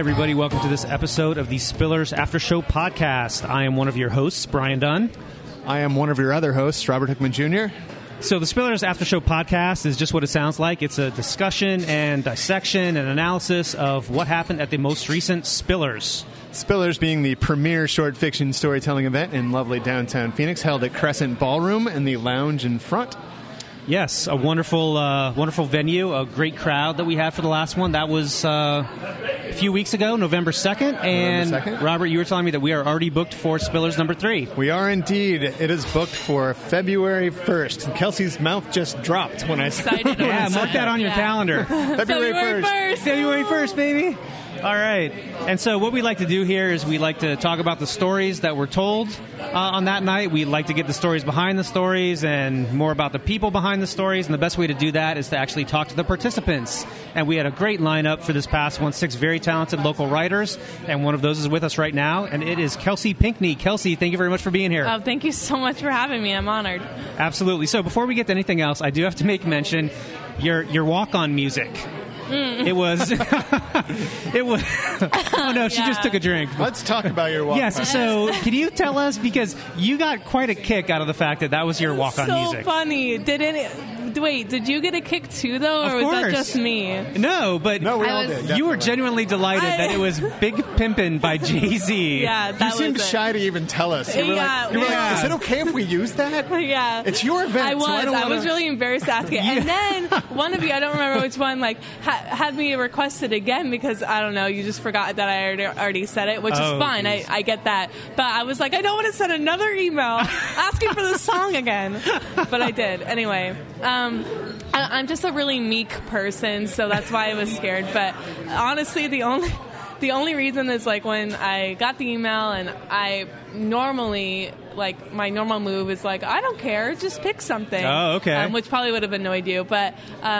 everybody. Welcome to this episode of the Spillers After Show podcast. I am one of your hosts, Brian Dunn. I am one of your other hosts, Robert Hickman Jr. So the Spillers After Show podcast is just what it sounds like. It's a discussion and dissection and analysis of what happened at the most recent Spillers. Spillers being the premier short fiction storytelling event in lovely downtown Phoenix, held at Crescent Ballroom in the lounge in front. Yes, a wonderful venue, a great crowd that we had for the last one. That was a few weeks ago, November 2nd. And November 2nd. Robert, you were telling me that we are already booked for Spillers number 3. We are indeed. It is booked for February 1st. Kelsey's mouth just dropped when I said Excited. Yeah, mark that on your calendar. February 1st. February 1st, baby. All right. And so what we like to do here is we like to talk about the stories that were told on that night. We like to get the stories behind the stories and more about the people behind the stories. And the best way to do that is to actually talk to the participants. And we had a great lineup for this past one, 6 very talented local writers. And one of those is with us right now. And it is Kelsey Pinkney. Kelsey, thank you very much for being here. Oh, thank you so much for having me. I'm honored. Absolutely. So before we get to anything else, I do have to make mention your walk-on music. It was. It was. Oh no, she just took a drink. Let's talk about your walk-on. Yes. So, can you tell us, because you got quite a kick out of the fact that was your walk-on so music? So funny. Wait, did you get a kick too, though, or was that just me? No, but no, we all did. You were genuinely delighted that it was "Big Pimpin'" by Jay-Z. Yeah, that you seemed shy to even tell us. You were like, is it okay if we use that? Yeah, it's your event. I was really embarrassed to ask it, and then one of you, I don't remember which one, had me request it again because I don't know, you just forgot that I already said it, which is fine. I get that, but I was like, I don't want to send another email asking for the song again, but I did anyway. I'm just a really meek person, so that's why I was scared. But honestly, the only reason is when I got the email, and I normally my normal move is I don't care, just pick something. Oh, okay. Which probably would have annoyed you, but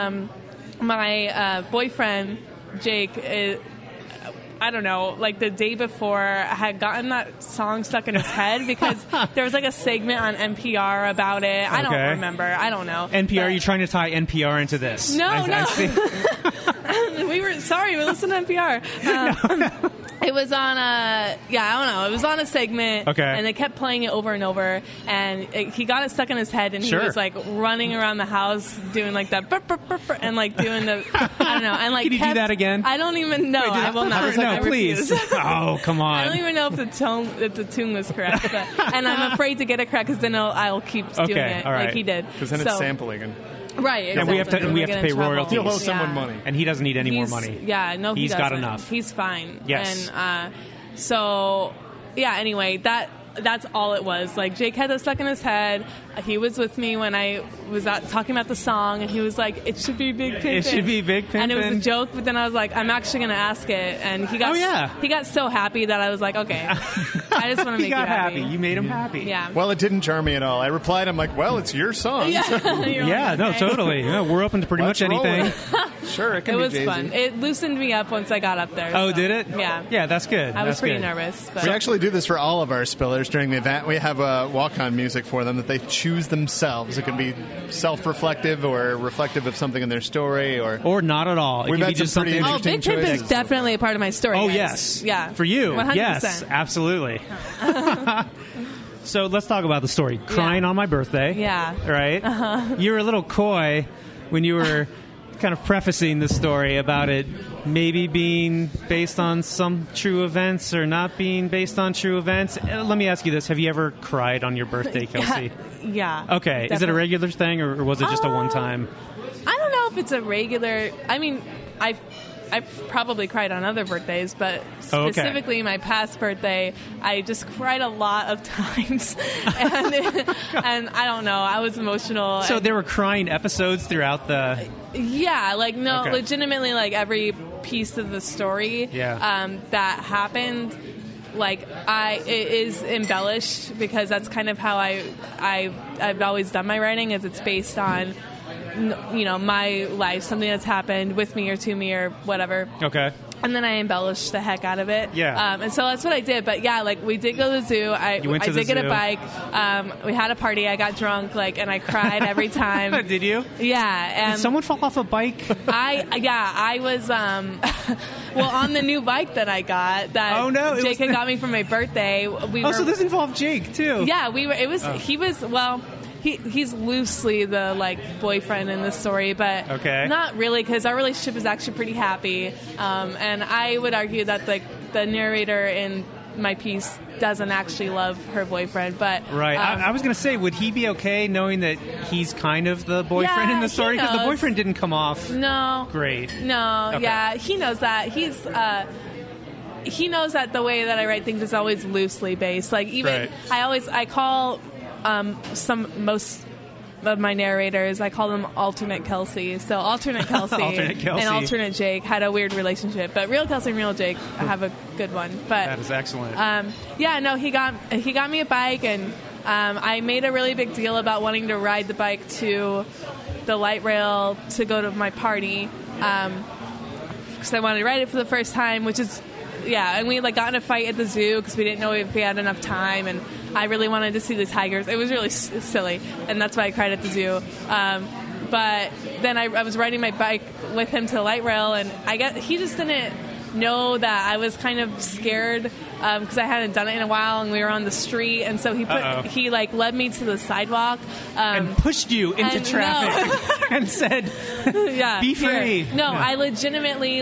my boyfriend Jake is. I don't know, the day before, had gotten that song stuck in his head because there was a segment on NPR about it. I don't remember. I don't know. NPR, are you trying to tie NPR into this? No, no. We listen to NPR. No. It was on I don't know. It was on a segment, and they kept playing it over and over, and he got it stuck in his head, and he was running around the house doing that, burp, burp, burp, burp, and doing the, I don't know, and Can you do that again? I don't even know. I will not. No, please. Oh, come on. I don't even know if the tune was correct, and I'm afraid to get it correct because then I'll keep doing it like he did. Because then it's sampling and. Right, exactly. And we have to pay royalties. You'll owe someone money. And he doesn't need any more money. Yeah, no, he's got enough. He's fine. Yes. And anyway, that's all it was. Jake had it stuck in his head. He was with me when I was talking about the song, and he was like, "It should be Big Pimpin'." It should be Big Pimpin'. And it was a joke, but then I was like, "I'm actually going to ask it." And he got he got so happy that I was like, "Okay, I just want to make you happy." You made him happy. Yeah. Well, it didn't jar me at all. I replied, "I'm like, well, it's your song." Yeah, no, totally. Yeah, we're open to pretty much anything. Sure, it can be. It was fun. It loosened me up once I got up there. Oh, so. did it? Yeah. Yeah, that's good. I was pretty nervous. But. We actually do this for all of our spillers during the event. We have walk-on music for them that they choose themselves. It can be self-reflective or reflective of something in their story, or not at all. We've had some pretty interesting Big Pimp is definitely a part of my story. Oh, guys. yes. Yeah. For you. 100%. Yes, absolutely. So let's talk about the story. Crying on my birthday. Yeah. Right? Uh-huh. You were a little coy when you were kind of prefacing the story about it maybe being based on some true events or not being based on true events. Let me ask you this. Have you ever cried on your birthday, Kelsey? Yeah. Okay. Definitely. Is it a regular thing, or was it just a one-time? I don't know if it's a regular... I mean, I've probably cried on other birthdays, but specifically my past birthday, I just cried a lot of times. and I don't know, I was emotional. So there were crying episodes throughout the... Yeah, legitimately, every piece of the story that happened, it is embellished because that's kind of how I've always done my writing, is it's based on... my life, something that's happened with me or to me or whatever. Okay. And then I embellished the heck out of it. Yeah. And so that's what I did. But yeah, like we did go to the zoo. I did get a bike. We had a party. I got drunk, and I cried every time. Did you? Yeah. And did someone fall off a bike? I was well on the new bike that I got. That oh no! Jake had got me for my birthday. So this involved Jake too. Yeah, we were. It was. He was well. He's loosely the boyfriend in this story, but not really, because our relationship is actually pretty happy. And I would argue that the narrator in my piece doesn't actually love her boyfriend, but right. I was going to say, would he be okay knowing that he's kind of the boyfriend in the story? Because the boyfriend didn't come off. No. Great. No. Okay. Yeah, he knows that. He knows that the way that I write things is always loosely based. Like even I call. Most of my narrators, I call them alternate Kelsey. So alternate Kelsey, and alternate Jake had a weird relationship, but real Kelsey and real Jake have a good one. But that is excellent. He got me a bike, and I made a really big deal about wanting to ride the bike to the light rail to go to my party, because I wanted to ride it for the first time, which is. Yeah, and we got in a fight at the zoo because we didn't know if we had enough time, and I really wanted to see the tigers. It was really silly, and that's why I cried at the zoo. But then I was riding my bike with him to the light rail, and I guess he just didn't know that I was kind of scared because I hadn't done it in a while, and we were on the street, and so he led me to the sidewalk and pushed you into traffic and said, "Be free." No, I legitimately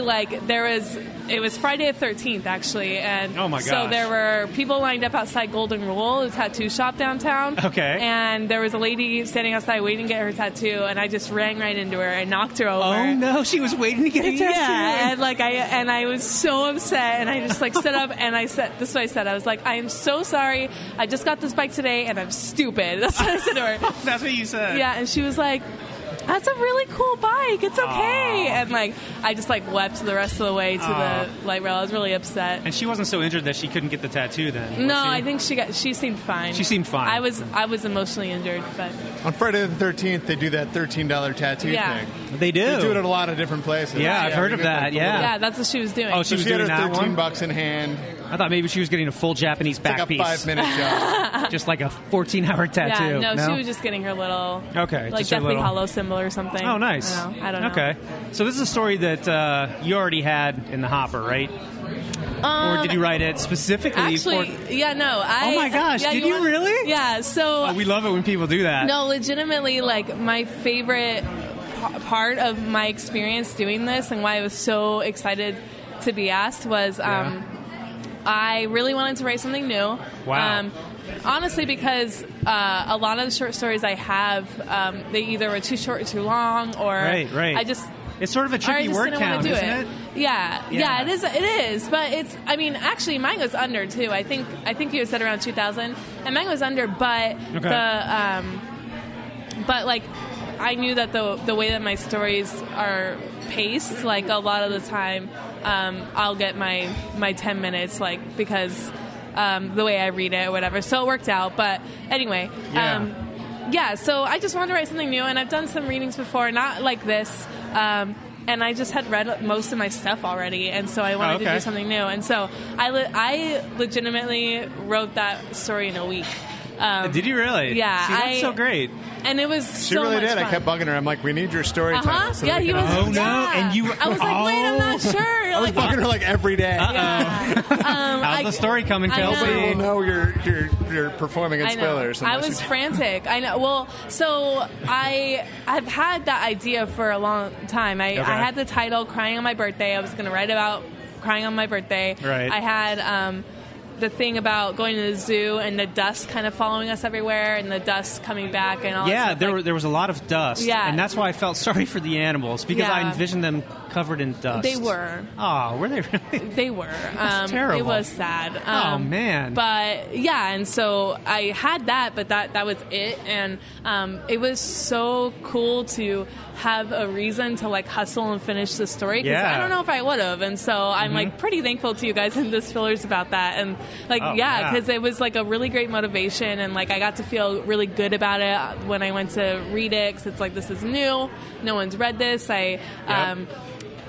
it was Friday the 13th actually, and oh my gosh. So there were people lined up outside Golden Rule, the tattoo shop downtown. Okay. And there was a lady standing outside waiting to get her tattoo, and I just ran right into her and knocked her over. Oh no, she was waiting to get a tattoo. Yeah, and I was so upset, and I just stood up and I said, this is what I said. I was like, I am so sorry. I just got this bike today, and I'm stupid. That's what I said to her. That's what you said. Yeah, and she was like, that's a really cool bike. It's okay. And I just wept the rest of the way to the light rail. I was really upset. And she wasn't so injured that she couldn't get the tattoo then. No, I think she seemed fine. She seemed fine. I was emotionally injured, but on Friday the 13th they do that $13 tattoo thing. They do. They do it at a lot of different places. Yeah, I've heard of that. Yeah, that's what she was doing. Oh, she was doing that one. $13 in hand. I thought maybe she was getting a full Japanese back piece. Like a 5-minute job. Just like a 14-hour tattoo. Yeah, no, she was just getting her little Deathly Hollow symbol or something. Oh, nice. I don't know. Okay. So this is a story that you already had in the hopper, right? Or did you write it specifically actually, for... Yeah, no. Oh my gosh, did you really? Yeah, so... Oh, we love it when people do that. No, legitimately, my favorite part of my experience doing this and why I was so excited to be asked was I really wanted to write something new. Wow. Honestly, because a lot of the short stories I have, they either were too short or too long, or right. It's sort of a tricky word count, isn't it? Yeah, it is. It is, but it's. I mean, actually, mine goes under too. I think you had said around 2,000, and mine goes under. But I knew that the way that my stories are paced, a lot of the time, I'll get my 10 minutes, because the way I read it or whatever. So it worked out. But anyway, so I just wanted to write something new, and I've done some readings before, not like this. And I just had read most of my stuff already, and so I wanted to do something new. And so I legitimately wrote that story in a week. Did you really? Yeah. See, that's so great. And it was She really did. Fun. I kept bugging her. I'm like, we need your story title. So he was. Oh, no. And you... I was like, wait, I'm not sure. I was bugging her every day. How's the story coming, Kelsey? Nobody will know you're performing in spoilers. I was frantic. I know. Well, so I've had that idea for a long time. I had the title "Crying on My Birthday." I was going to write about crying on my birthday. Right. I had the thing about going to the zoo and the dust kind of following us everywhere, and the dust coming back and all. Yeah, there was a lot of dust. Yeah, and that's why I felt sorry for the animals, because I envisioned them covered in dust. They were. Oh, were they really? They were. That's terrible. It was sad. Oh man. But yeah, and so I had that, but that was it, and it was so cool to have a reason to hustle and finish the story, because I don't know if I would have, and so I'm pretty thankful to you guys in this fillers about that, and because it was a really great motivation, and I got to feel really good about it when I went to read it, because it's this is new, no one's read this.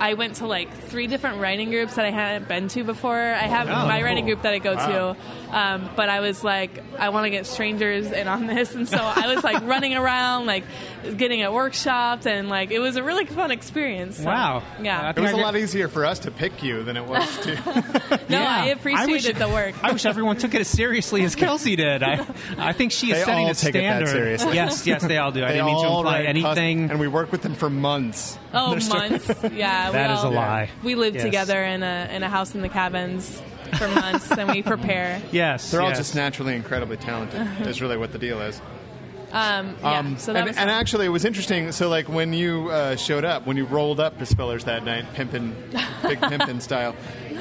I went to like 3 different writing groups that I hadn't been to before. I have my writing group that I go to, but I was like, I want to get strangers in on this, and so I was like running around, like getting it workshopped, and like it was a really fun experience. So, Wow. Yeah. It was a lot easier for us to pick you than it was to. No, I appreciated the work. I wish everyone took it as seriously as Kelsey did. I think she is They setting all a take it that standard. seriously. Yes, they all do. I They didn't mean to all imply write anything. and we work with them for months. Oh, months. Yeah. That is a lie. We live Yes. together in a house in the cabins for months, and we prepare. Yes, They're all yes. just naturally incredibly talented. That's really what the deal is. So that was fun. And actually, it was interesting. So, like, when you showed up, when you rolled up to Spillers that night, big pimpin' style,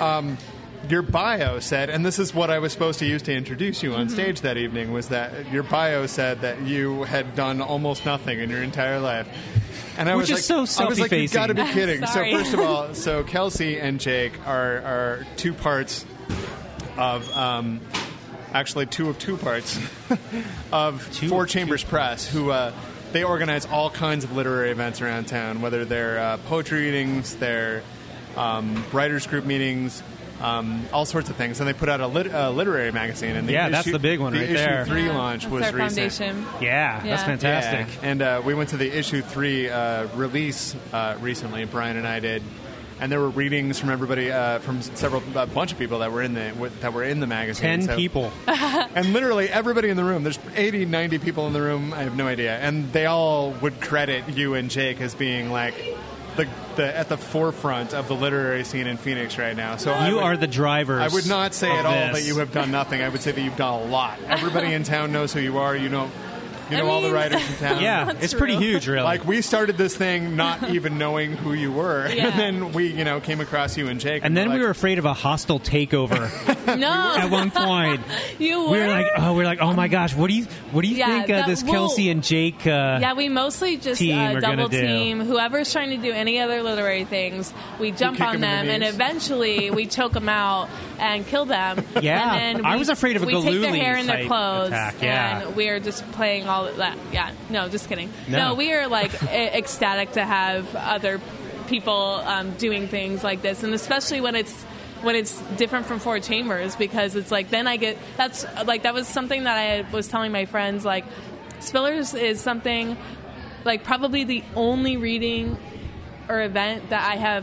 your bio said, and this is what I was supposed to use to introduce you on stage that evening, was that your bio said that you had done almost nothing in your entire life. And I Which was is so I was like, you've got to be selfie-facing. kidding. So Sorry. first of all, so Kelsey and Jake are 2 parts of actually 2 of 2 parts of Four Chambers Press, who they organize all kinds of literary events around town, whether they're poetry readings, they're writers group meetings, all sorts of things. And they put out a literary magazine. And that's the big one right issue there. 3 Yeah, launch that's was our recent. foundation. Yeah, that's Yeah. fantastic. Yeah. And we went to the issue 3 release recently. Brian and I did, and there were readings from everybody, from a bunch of people that were in the magazine. 10 people. And literally everybody in the room. There's 80, 90 people in the room. I have no idea, and they all would credit you and Jake as being like at the forefront of the literary scene in Phoenix right now. So You are the drivers. I would not say of at all this. that you have done nothing. I would say that you've done a lot. Everybody in town knows who you are. You know all the mean, writers in town. Yeah, That's it's pretty true. huge, really. Like, we started this thing not even knowing who you were, Yeah. and then we, came across you and Jake, and then we're we like, were afraid of a hostile takeover No, at one point. you were. We were like, oh my gosh, what do you Yeah, think this Kelsey and Jake? Yeah, we mostly just team are gonna double do? team whoever's trying to do any other literary things. We jump kick on 'em in the them, and knees. eventually we choke them out and kill them. Yeah, and then I was afraid of a we take their Galooly hair and their type clothes, attack, yeah. and we're just playing all of that. Yeah, no, just kidding. No. No, we are like ecstatic to have other people doing things like this, and especially when it's different from Four Chambers, because it's like then that was something that I was telling my friends, like Spillers is something like probably the only reading or event that I have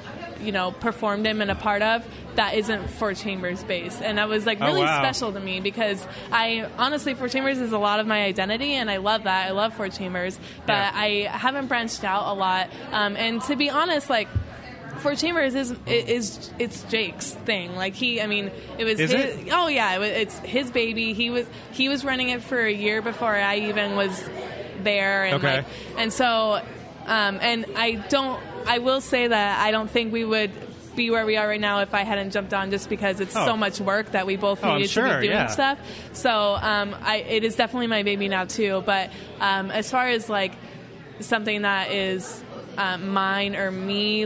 performed in and a part of that isn't Four Chambers based, and that was really wow. special to me, because I honestly, Four Chambers is a lot of my identity, and I love that. I love Four Chambers, but Yeah. I haven't branched out a lot, and to be honest, Four Chambers it's Jake's thing. It was Is his. it? Oh yeah, it's his baby. He was running it for a year before I even was there, and Okay. and so, and I will say that I don't think we would be where we are right now if I hadn't jumped on, just because it's Oh. so much work that we both I'm needed sure, to be doing yeah. stuff. So it is definitely my baby now too. But as far as something that is mine or me,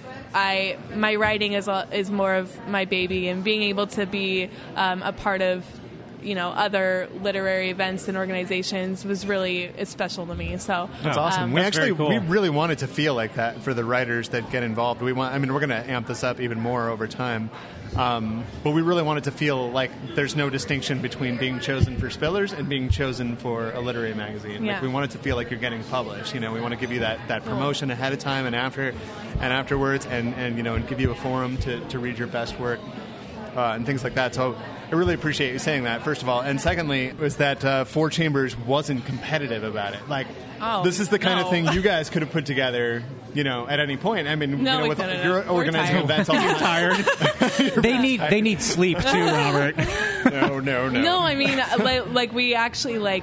my writing is more of my baby, and being able to be a part of other literary events and organizations was really special to me. So That's awesome. We That's very cool. we really wanted to feel like that for the writers that get involved. We're going to amp this up even more over time. But we really wanted to feel like there's no distinction between being chosen for Spillers and being chosen for a literary magazine. Yeah. We wanted to feel like you're getting published. We want to give you that promotion ahead of time and afterwards, and give you a forum to read your best work. And things like that. So I really appreciate you saying that, first of all. And secondly, was that Four Chambers wasn't competitive about it. This is the kind of no. thing you guys could have put together, at any point. No, we with couldn't. you're We're organizing tired. events all the time. tired. They need sleep too, Robert. No. No, we actually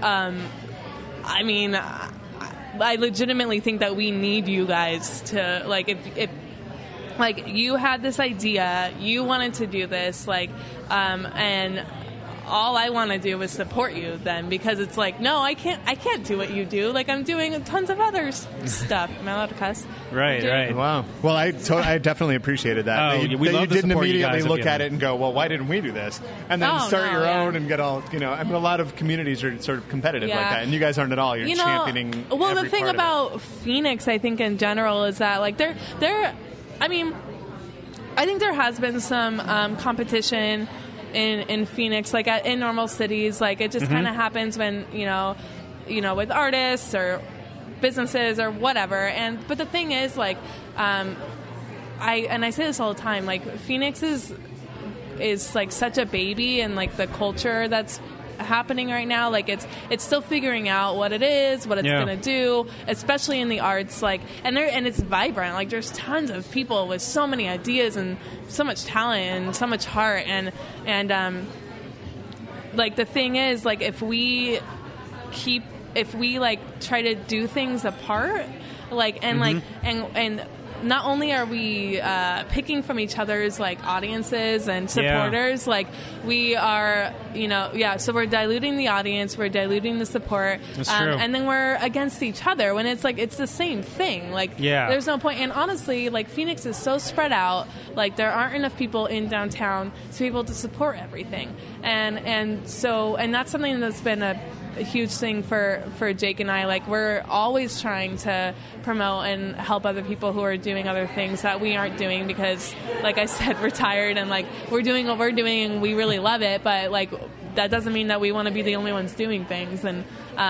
I legitimately think that we need you guys to if you had this idea, you wanted to do this, and all I want to do is support you then, because it's like, no, I can't do what you do. Like, I'm doing tons of other stuff. Am I allowed to cuss? Right. Wow. Well, I definitely appreciated that. Oh, that you, we that love you to didn't support you immediately guys if look you at know. it and go, well, why didn't we do this? And then start your own and get all, I mean, a lot of communities are sort of competitive like that, and you guys aren't at all. You're championing. Well, every the thing part about Phoenix, I think in general, is that like I mean, I think there has been some competition in Phoenix, like in normal cities. Like, it just kind of happens when with artists or businesses or whatever. But the thing is, like, I say this all the time. Like, Phoenix is like such a baby, and like the culture that's happening right now, like it's still figuring out what it is, what it's gonna do, especially in the arts. Like, and it's vibrant. Like, there's tons of people with so many ideas and so much talent and so much heart. And like, the thing is, like, if we like try to do things apart, like, and like and not only are we picking from each other's like audiences and supporters, like we are, so we're diluting the audience, we're diluting the support, and then we're against each other when it's like it's the same thing. Like, there's no point. And honestly, like, Phoenix is so spread out. Like, there aren't enough people in downtown to be able to support everything, and that's something that's been a huge thing for Jake and I. Like, we're always trying to promote and help other people who are doing other things that we aren't doing, because, like I said, we're tired, and like we're doing what we're doing and we really love it, but like that doesn't mean that we want to be the only ones doing things. And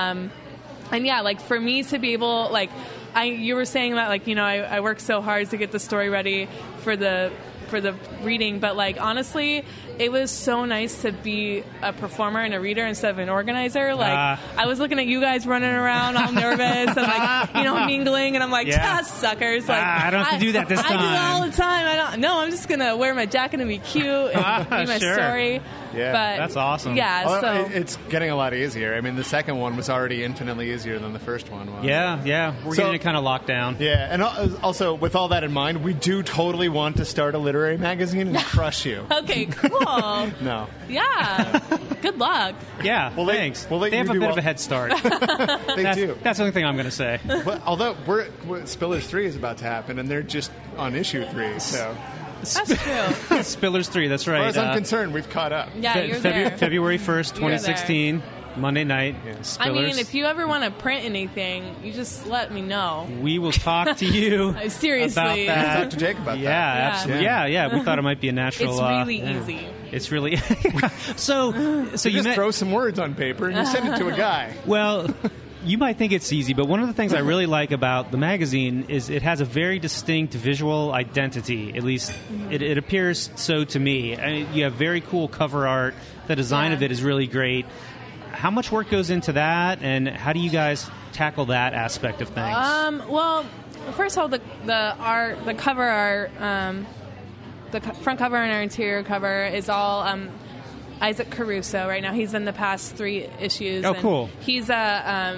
like, for me to be able, like, you were saying that, like, I work so hard to get the story ready for the reading, but like, honestly, it was so nice to be a performer and a reader instead of an organizer. Like, I was looking at you guys running around all nervous and like, mingling, and I'm like, suckers. Like, I don't have to do that this time. I do that all the time. I'm just going to wear my jacket and be cute and be my story. Yeah, but that's awesome. Yeah, so it's getting a lot easier. I mean, the second one was already infinitely easier than the first one was. Yeah. We're getting it kind of locked down. Yeah, and also, with all that in mind, we do totally want to start a literary magazine and crush you. Okay, cool. No. Yeah. Good luck. Yeah, well, thanks. They have a bit of a head start. They do. That's the only thing I'm going to say. But although Spillers 3 is about to happen, and they're just on issue 3, so... That's true. Spillers 3, that's right. As far as I'm concerned, we've caught up. Yeah, you're there. February 1st, 2016, Monday night. Yeah. Spillers. I mean, if you ever want to print anything, you just let me know. We will talk to you seriously. about that. Talk to Jake about that. Yeah, absolutely. Yeah. We thought it might be a natural... It's really easy. It's really... So you just throw some words on paper and you send it to a guy. Well... You might think it's easy, but one of the things I really like about the magazine is it has a very distinct visual identity. At least it appears so to me. I mean, you have very cool cover art. The design of it is really great. How much work goes into that, and how do you guys tackle that aspect of things? Well, first of all, the cover art, the front cover and our interior cover is all... Isaac Caruso right now. He's in the past 3 issues. Oh, cool. He's a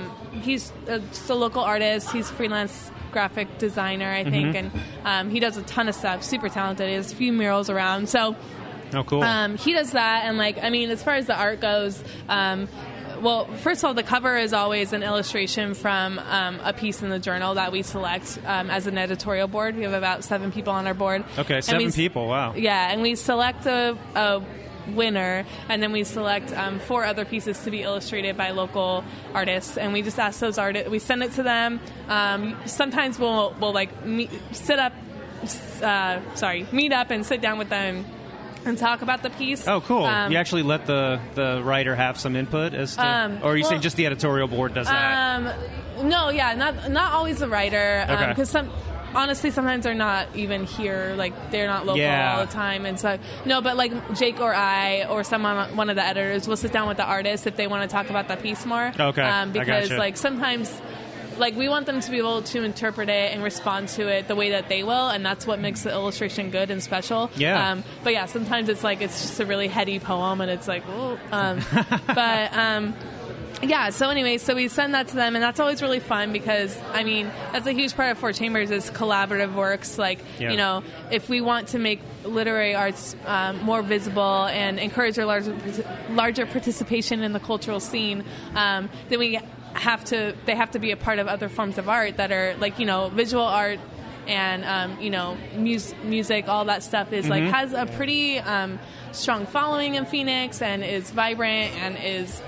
local artist. He's a freelance graphic designer, I think, and he does a ton of stuff. Super talented. He has a few murals around. So, cool. He does that, and like, I mean, as far as the art goes, well, first of all, the cover is always an illustration from a piece in the journal that we select as an editorial board. We have about 7 people on our board. Okay, 7 people. Wow. Yeah, and we select a winner, and then we select 4 other pieces to be illustrated by local artists, and we just ask those artists, we send it to them. Sometimes we'll like meet up and sit down with them and talk about the piece. Oh, cool. You actually let the writer have some input as to, or are you saying just the editorial board does that? No, yeah, not always the writer, because honestly, sometimes they're not even here. Like, they're not local all the time, and so but like Jake or I or one of the editors will sit down with the artist if they want to talk about the piece more. Okay, because I gotcha. like sometimes like we want them to be able to interpret it and respond to it the way that they will, and that's what makes the illustration good and special. Yeah. But yeah, sometimes it's like it's just a really heady poem, and it's like, whoa. But yeah, so anyway, so we send that to them, and that's always really fun because, I mean, that's a huge part of Four Chambers is collaborative works. Like, you know, if we want to make literary arts more visible and encourage a larger participation in the cultural scene, then they have to be a part of other forms of art that are like, you know, visual art and, you know, music, all that stuff is like has a pretty strong following in Phoenix and is vibrant and is...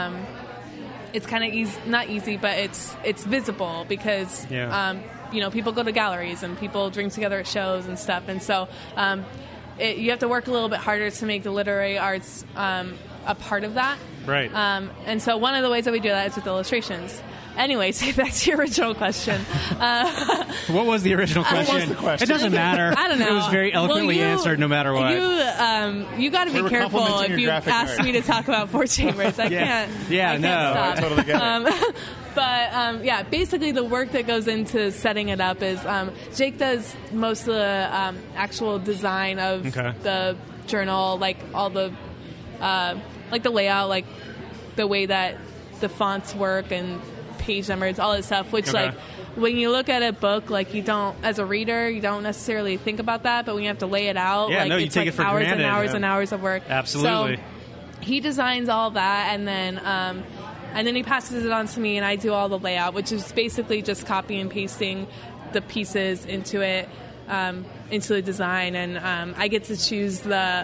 it's kind of easy, not easy, but it's visible because, you know, people go to galleries and people drink together at shows and stuff. And so you have to work a little bit harder to make the literary arts a part of that. Right. And so one of the ways that we do that is with illustrations. Anyway, so back to your original question. What was the original question? What was the question? It doesn't matter. I don't know. It was very eloquently answered no matter what. You got to be careful if you ask me to talk about Four Chambers. I can't. Yeah, I can't no. stop. I totally get it. But yeah, basically the work that goes into setting it up is Jake does most of the actual design of the journal, like all the like the layout, like the way that the fonts work and page numbers, all that stuff, which like when you look at a book, like you don't, as a reader, you don't necessarily think about that, but when you have to lay it out, like you it's take like it for hours granted, and hours and hours of work. Absolutely. So he designs all that, and then he passes it on to me, and I do all the layout, which is basically just copy and pasting the pieces into it, into the design, and I get to choose the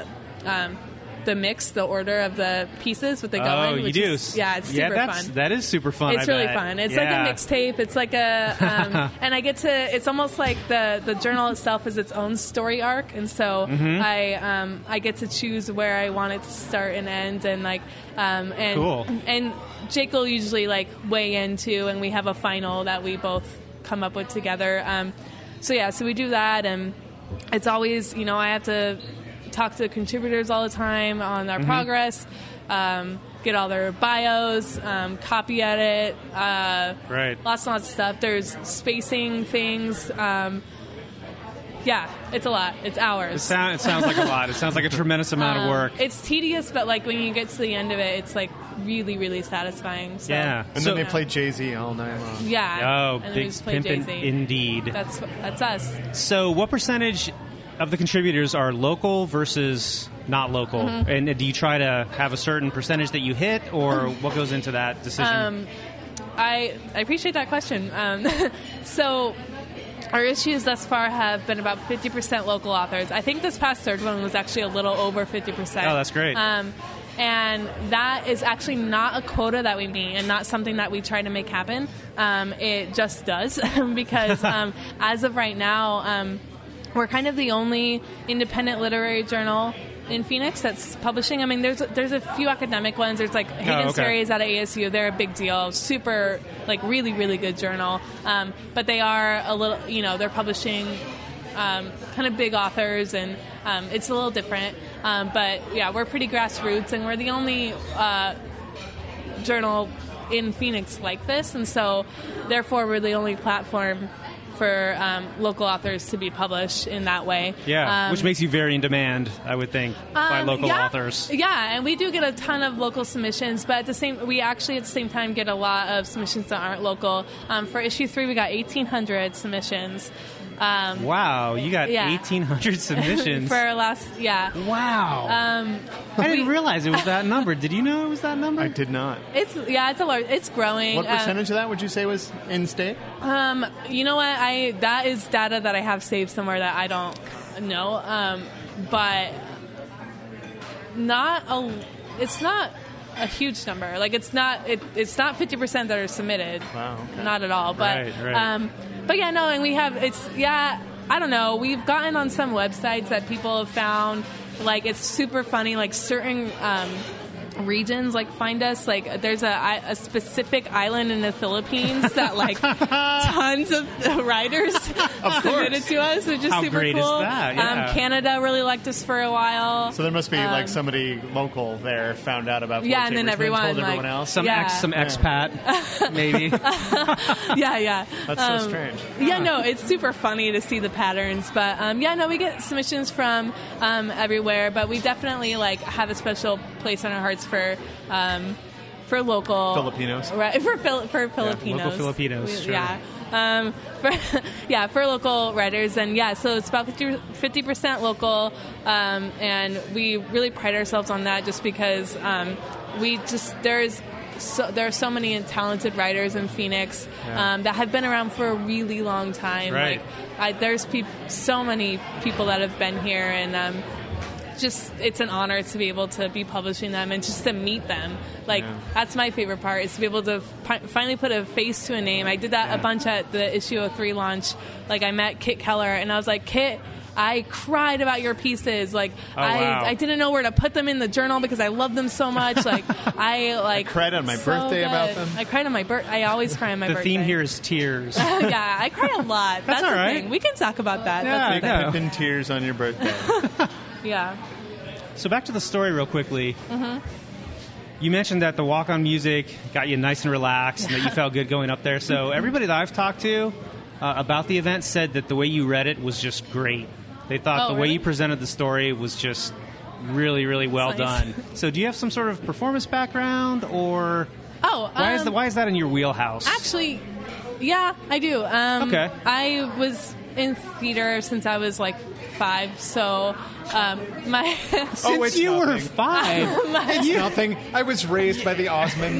mix, the order of the pieces that they go in. Oh, you do? It's super fun. That is super fun. It's really fun. It's like a mixtape. It's like a, and I get to. It's almost like the journal itself is its own story arc, and so I get to choose where I want it to start and end, and like, and cool. And Jake will usually like weigh in too, and we have a final that we both come up with together. So we do that, and it's always, you know, I have to talk to contributors all the time on their progress, get all their bios, copy edit, lots and lots of stuff. There's spacing things. Yeah, it's a lot. It's hours. It sounds like a lot. It sounds like a tremendous amount of work. It's tedious, but like when you get to the end of it, it's like really, really satisfying. So, yeah. And then they play Jay-Z all night long. Yeah. Oh, big pimpin' indeed. That's us. So what percentage of the contributors are local versus not local? And do you try to have a certain percentage that you hit, or what goes into that decision? I appreciate that question. So our issues thus far have been about 50% local authors. I think this past third one was actually a little over 50%. Oh, that's great. And that is actually not a quota that we meet and not something that we try to make happen. It just does because as of right now, we're kind of the only independent literary journal in Phoenix that's publishing. I mean, there's a few academic ones. There's like Hidden Series out of ASU. They're a big deal. Super, like really, really good journal. But they are a little, you know, they're publishing kind of big authors, and it's a little different. But yeah, we're pretty grassroots, and we're the only journal in Phoenix like this. And so therefore we're the only platform for local authors to be published in that way. Yeah, which makes you very in demand, I would think, by local authors. Yeah, and we do get a ton of local submissions, but we actually at the same time get a lot of submissions that aren't local. For issue 3, we got 1,800 submissions. Wow, you got 1,800 submissions. For our last, Wow. I didn't realize it was that number. Did you know it was that number? I did not. It's a large. It's growing. What percentage of that would you say was in state? You know what? That is data that I have saved somewhere that I don't know. But it's not a huge number. Like it's not 50% that are submitted. Wow. Okay. Not at all. But right. But yeah, no, and we have I don't know. We've gotten on some websites that people have found like it's super funny. Like certain regions, like, find us. Like, there's a specific island in the Philippines that, like, tons of riders submitted to us, which is How super great cool. is that? Yeah. Canada really liked us for a while. So there must be like somebody local there found out about Four Yeah, and then Chambers everyone, told like, everyone else. Some expat, maybe. Yeah. That's so strange. Yeah, no, it's super funny to see the patterns. But we get submissions from everywhere. But we definitely like have a special place in our hearts for local Filipinos, right? For Filipinos, local Filipinos, sure. For local writers, and so it's about 50% local, and we really pride ourselves on that, just because there are so many talented writers in Phoenix that have been around for a really long time. Right. Like, there's so many people that have been here, and it's an honor to be able to be publishing them and just to meet them. Like, that's my favorite part, is to be able to finally put a face to a name. I did that a bunch at the Issue 03 launch. Like, I met Kit Keller, and I was like, Kit, I cried about your pieces. Like, I didn't know where to put them in the journal because I love them so much. Like, I cried on my birthday about them. I cried on my birthday. I always cry on my birthday. The theme here is tears. Yeah, I cry a lot. That's all the right. thing. We can talk about that. Yeah, That's the in tears on your birthday. thing. Yeah. So back to the story real quickly. Mm-hmm. You mentioned that the walk-on music got you nice and relaxed and that you felt good going up there. So everybody that I've talked to about the event said that the way you read it was just great. They thought way you presented the story was just really, really well done. So do you have some sort of performance background, or why is that in your wheelhouse? Actually, yeah, I do. Okay. I was in theater since I was like 5, so my since you were 5, it's nothing. I was raised by the Osmonds.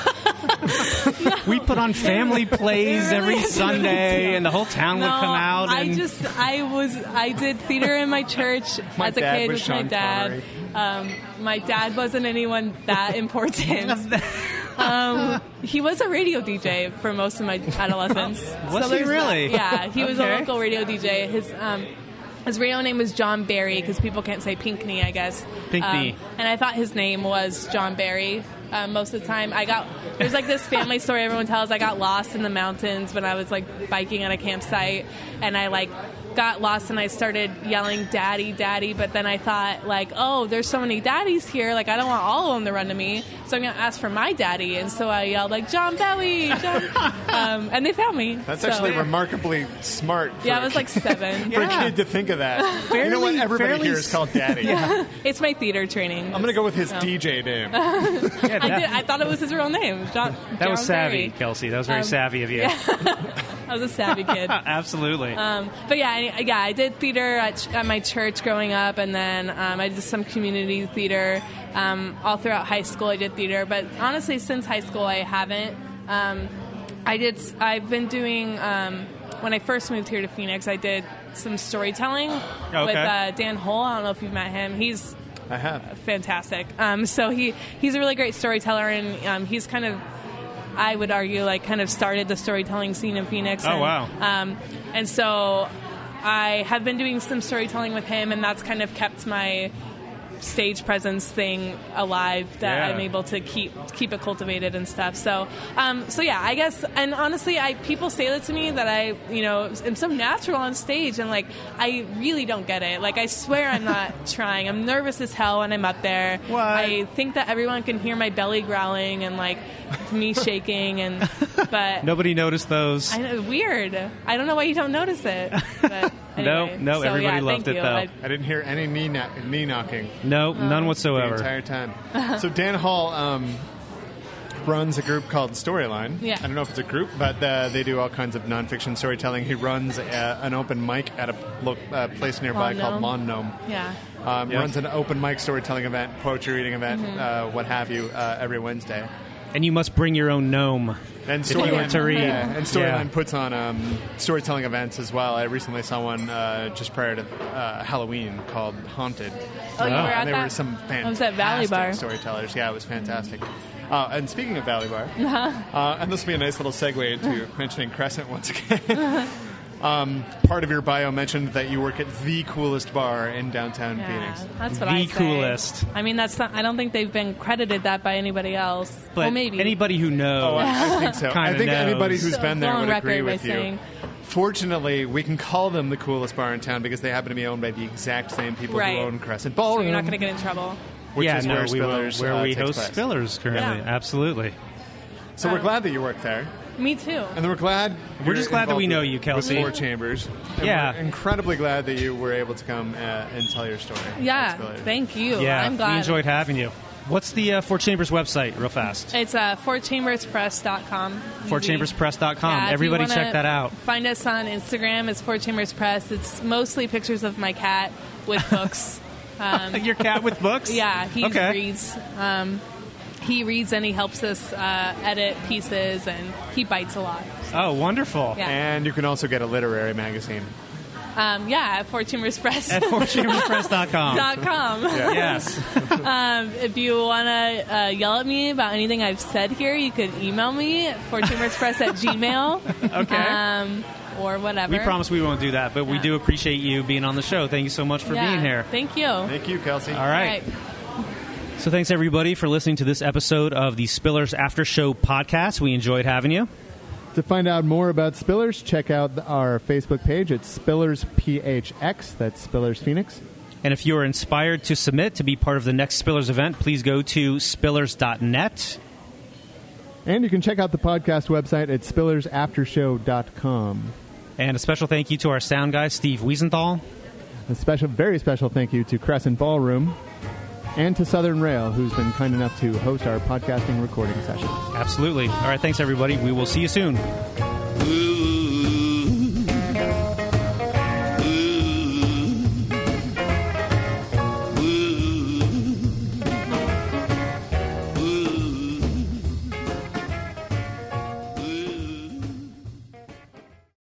We put on family plays every Sunday, and the whole town would come out. And I did theater in my church as a kid with my dad. My dad wasn't anyone that important. He was a radio DJ for most of my adolescence. Was he really? Yeah, he was a local radio DJ. His radio name was John Barry, because people can't say Pinckney, I guess. Pinckney. And I thought his name was John Barry most of the time. There's like this family story everyone tells. I got lost in the mountains when I was like biking at a campsite, and I like got lost and I started yelling "Daddy, Daddy," but then I thought, like, oh, there's so many daddies here, like I don't want all of them to run to me, so I'm gonna ask for my daddy. And so I yelled like John Bowie, and they found me. That's actually remarkably smart. I was like 7 for a kid to think of that. You know what? Everybody here is called Daddy. It's my theater training. I'm gonna go with his DJ name. I thought it was his real name. John was savvy, Barry. Kelsey. That was very savvy of you. I was a savvy kid. Absolutely. But I did theater at my church growing up, and then I did some community theater all throughout high school. I did theater, but honestly, since high school, I haven't. I've been doing. When I first moved here to Phoenix, I did some storytelling with Dan Hull. I don't know if you've met him. I have. Fantastic. So he's a really great storyteller, and he's kind of, I would argue, like kind of started the storytelling scene in Phoenix. Oh, wow. And so I have been doing some storytelling with him, and that's kind of kept my stage presence thing alive, that I'm able to keep it cultivated and stuff. So I guess, and honestly, people say that to me, that I am so natural on stage, and like I really don't get it. Like I swear I'm not trying. I'm nervous as hell when I'm up there. What? I think that everyone can hear my belly growling and like me shaking, but nobody noticed those. I know, weird. I don't know why you don't notice it. But anyway. No, everybody loved it, though. I didn't hear any knee knocking. No, none whatsoever. The entire time. So Dan Hall runs a group called Storyline. Yeah. I don't know if it's a group, but they do all kinds of nonfiction storytelling. He runs an open mic at a place nearby called Lawn Gnome. Yeah. Runs an open mic storytelling event, poetry reading event, what have you, every Wednesday. And you must bring your own gnome and if you want to read. Yeah, and Storyline puts on storytelling events as well. I recently saw one just prior to Halloween called Haunted. Oh, you were at there that? were some fantastic I was at Valley Bar. storytellers. Yeah, it was fantastic. And speaking of Valley Bar, and this will be a nice little segue into mentioning Crescent once again. part of your bio mentioned that you work at the coolest bar in downtown Phoenix. That's what The I say. coolest. I mean, that's not, I don't think they've been credited that by anybody else. But well, maybe anybody who knows. Oh, I think so. I Kinda think knows. anybody who's So been there go on would agree record by with you. saying- Fortunately, we can call them the coolest bar in town because they happen to be owned by the exact same people Right. who own Crescent So Ballroom. you're not going to get in trouble. which yeah, is no, where we will, Spillers, where we takes host place. Spillers currently. Yeah. Absolutely. So we're glad that you work there. Me too. And then we're glad. We're you're just glad that we involved know you, with Kelsey. Four Chambers. And Yeah. we're incredibly glad that you were able to come and tell your story. Yeah, That's good. thank you. Yeah, I'm glad. we enjoyed having you. What's the Four Chambers website, real fast? It's fourchamberspress.com. FourChambersPress.com. Yeah, if Everybody you wanna check that out. Find us on Instagram. It's Four Chambers Press. It's mostly pictures of my cat with books. Your cat with books? Yeah, he Okay. reads. He reads and he helps us edit pieces, and he bites a lot. Oh, wonderful. Yeah. And you can also get a literary magazine. At Four Chambers Press. At FourChambersPress.com. .com. Yes. If you want to yell at me about anything I've said here, you could email me at fourchamberspress@gmail. Okay. Or whatever. We promise we won't do that, but we do appreciate you being on the show. Thank you so much for being here. Thank you. Thank you, Kelsey. All right. So thanks, everybody, for listening to this episode of the Spillers After Show podcast. We enjoyed having you. To find out more about Spillers, check out our Facebook page. It's Spillers PHX. That's Spillers Phoenix. And if you are inspired to submit to be part of the next Spillers event, please go to spillers.net. And you can check out the podcast website at spillersaftershow.com. And a special thank you to our sound guy, Steve Wiesenthal. A very special thank you to Crescent Ballroom and to Southern Rail, who's been kind enough to host our podcasting recording sessions. Absolutely. All right, thanks, everybody. We will see you soon.